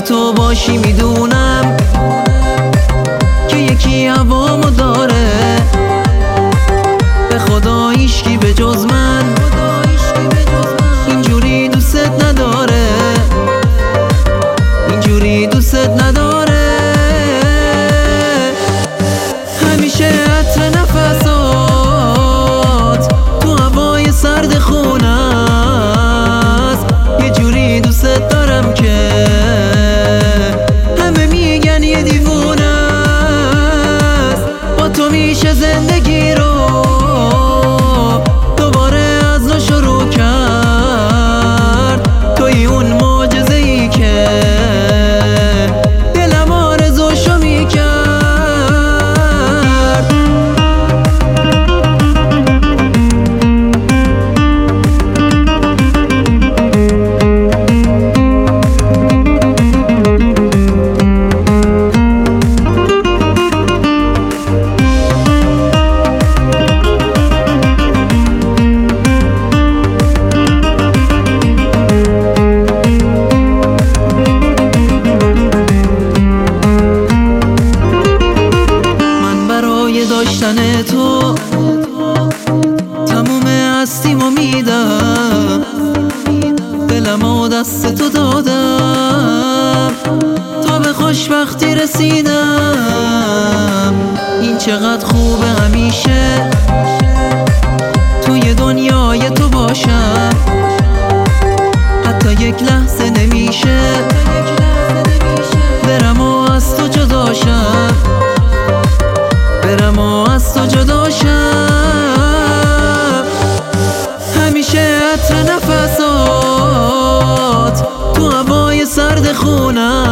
تو باشی میدونم که یکی هوامو داره، به خدا هیچکی به جز من اینجوری دوست نداره، اینجوری دوست نداره. همیشه عطر نفسات تو هوای سرد خونه است، یه جوری دوست دارم که همه میگن یه دیوونه است. با تو میشه زندگی رو دوباره از نو شروع کرد، توی اون معجزه‌ای که دلم آرزوشو میکرد. داشتن تو تموم هستیمو میدم، دلمو دست تو دادم تا به خوشبختی رسیدم. این چقدر خوبه همیشه توی دنیای تو باشم، حتی یک لحظه نمیشه برم و از تو جداشم، برم و از تو جداشم. همیشه عطر نفسات تو هوای سرد خونه